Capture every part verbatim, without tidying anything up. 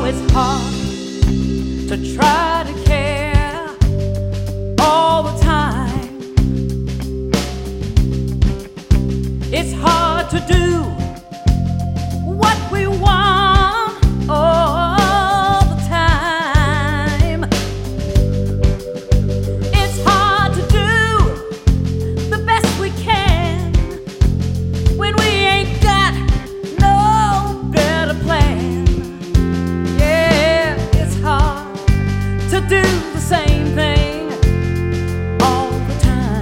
it's hard to try to care all the time. It's hard to do what we want all the time. It's hard to do the best we can when we ain't got no better plan. Yeah, it's hard to do the same thing all the time.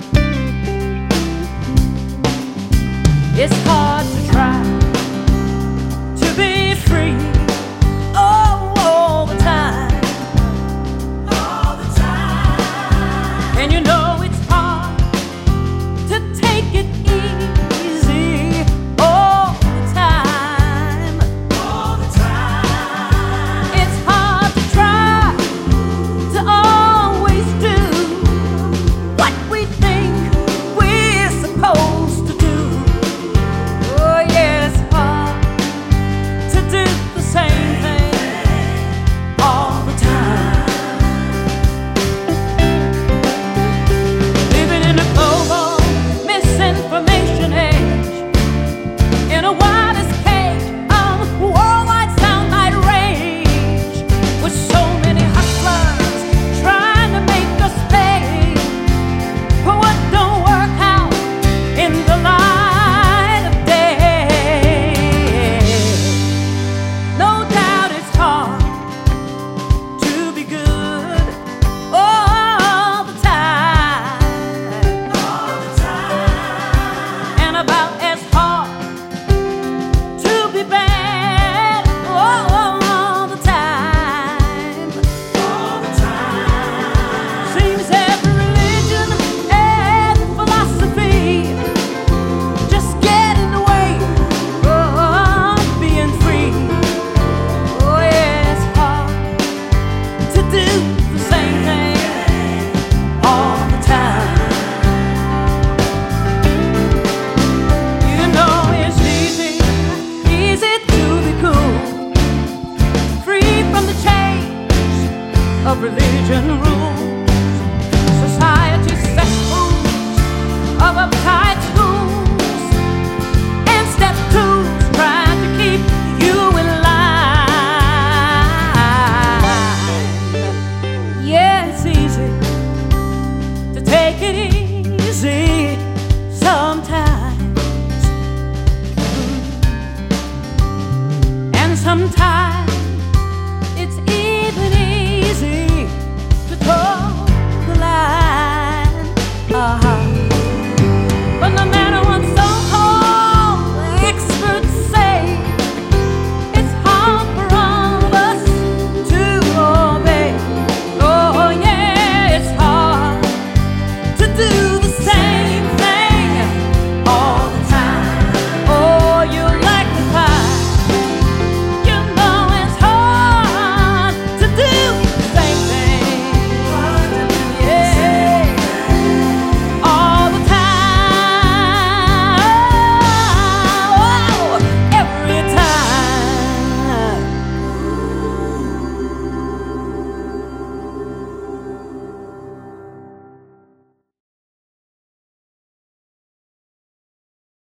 It's hard to try to be free oh, all the time. All the time. And you know it's hard to take it easy all the time. All the time. It's hard to try to always do what we think we're supposed to do. Oh yeah, it's hard to do the same thing all the time. Living in a global misinformation age, in a wireless cage of worldwide soundbite rage, with so many hustlers trying to make us pay for what don't work out in the light of day. No doubt it's hard to be good all the time. All the time. And about as hard to be bad all the time. All the time. Seems every religion and philosophy just get in the way of being free. Oh yeah, it's hard to do the same thing all the time. You know it's easy, easy to be cool, free from the chains of religion,